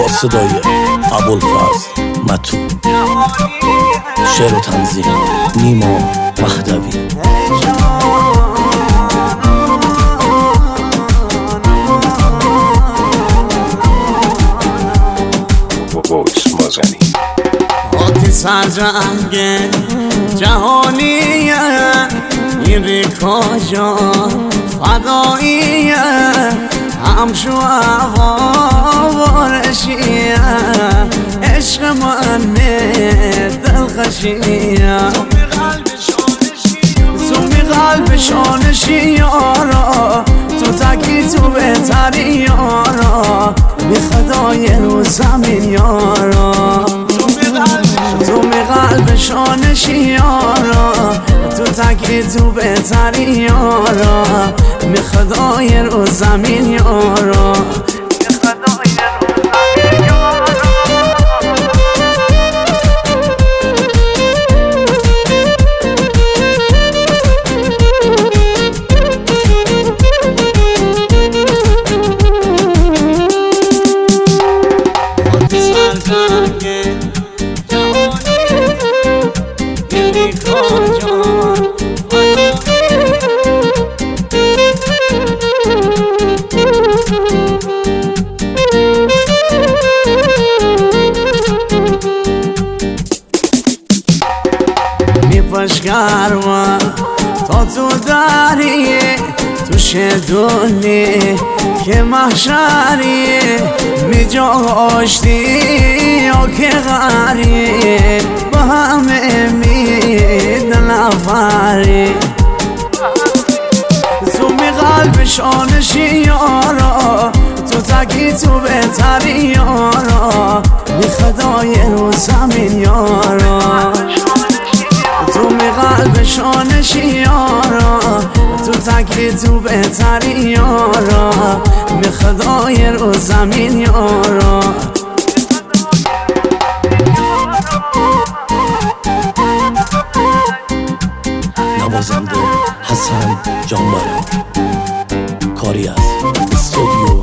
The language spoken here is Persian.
با صدای ابوالفضل متو، شعر و تنظیم نیما مهدوی. خاک سررنگ جهانیه این ریکا جان فداییه، همشو وارشیه عشق من دلخشیه، تو می قلب شانشی یارا، تو تکی تو بهتری یارا، بی خدای رو زمین یارا، تو می قلب شانشی یارا، تو تکی تو بهتری یارا، بی خدای رو زمین یارا. گرما تا تو داری تو شدونی که محشری می جا آشتی یا که غری با همه مید نفری، تو می قلب شانشی یارا، تو تکی تو بهتری یارا، بی خدای رو زمین یارا، تو می قلب شانشی یارا، تو تکی تو بهتری یارا، بی خدای رو زمین یارا. نوازنده حسن جانبرا، کاری از استودیو